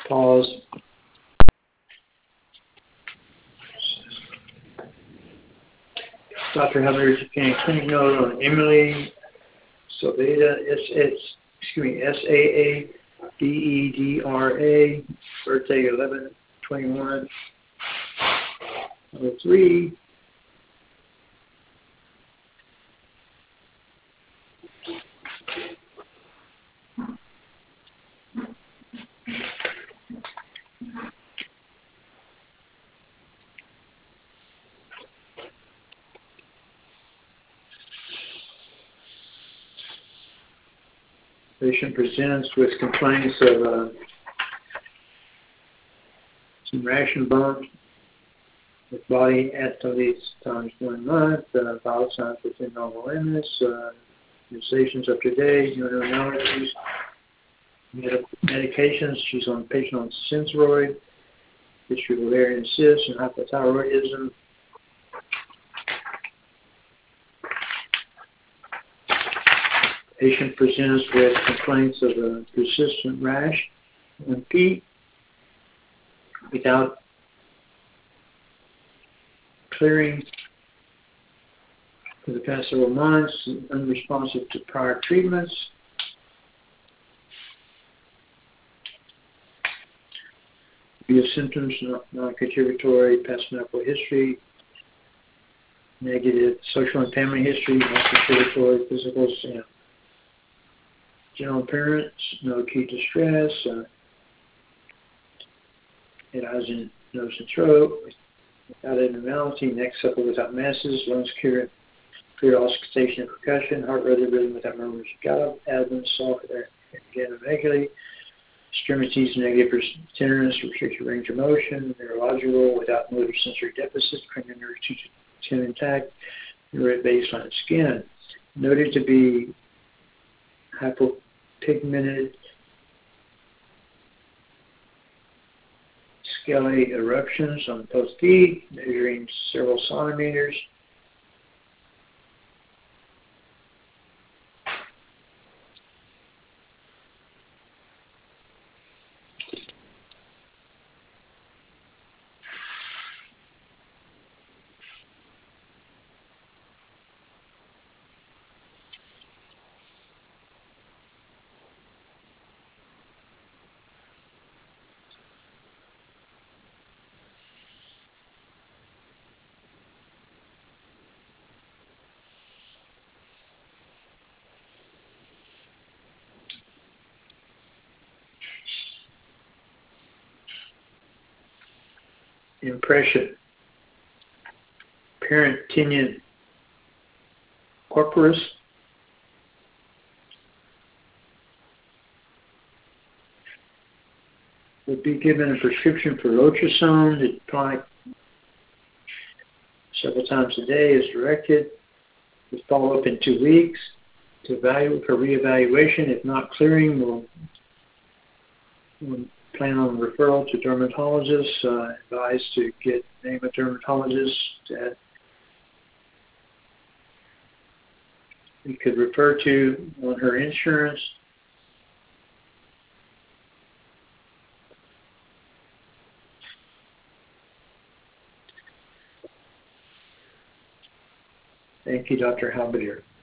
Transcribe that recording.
Pause. Dr. Hubbard, can you note on Emily Savedra, Saadedra, birthday 11/21/03. Patient presents with complaints of some rash and bumps with body athletes times 1 month, vital signs within normal limits, sensations up to date, allergies, medications. She's on patient on Synthroid, history of ovarian cysts and hypothyroidism. Patient presents with complaints of a persistent rash on feet without clearing for the past several months, unresponsive to prior treatments. View of symptoms, non-contributory, past medical history, negative social and family history, non-contributory, physical, general appearance, no acute distress, it has in nose and throat, without abnormality, neck supple without masses, lungs clear auscultation and percussion, heart rhythm without murmurs of gallop, abdomen soft, again regularly, extremities negative for tenderness, restricted range of motion, neurological without motor sensory deficits, cranial nerve 2 to 10 intact, red baseline skin, noted to be hypopigmented scaly eruptions on both feet, measuring several centimeters. Impression. Parent tinea corporis. Would be given a prescription for Lotrasone to apply several times a day as directed. We follow up in 2 weeks to evaluate for reevaluation. If not clearing, we'll plan on referral to dermatologists. Advised to get name a dermatologist that we could refer to on her insurance. Thank you, Dr. Halberdier.